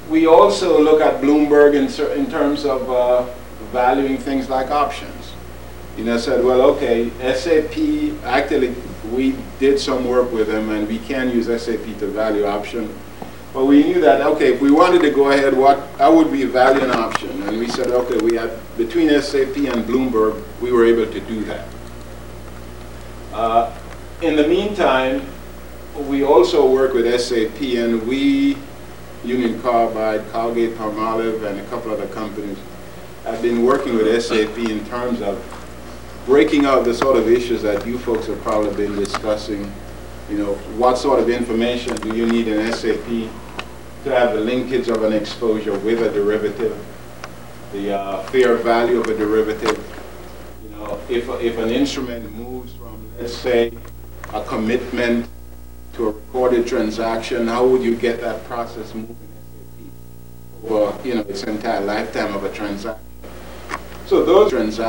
we also look at Bloomberg in terms of valuing things like options. Said, well, okay, SAP, actually, we did some work with them, and we can use SAP to value option. But we knew that, okay, if we wanted to go ahead, how would we value an option? And we said, okay, between SAP and Bloomberg, we were able to do that. In the meantime, we also work with SAP, and Union Carbide, Colgate-Palmolive, and a couple other companies have been working with SAP in terms of breaking out the sort of issues that you folks have probably been discussing. What sort of information do you need in SAP to have the linkage of an exposure with a derivative, the fair value of a derivative. If an instrument moves from, let's say, a commitment to a recorded transaction, how would you get that process moving in SAP over its entire lifetime of a transaction? So those transactions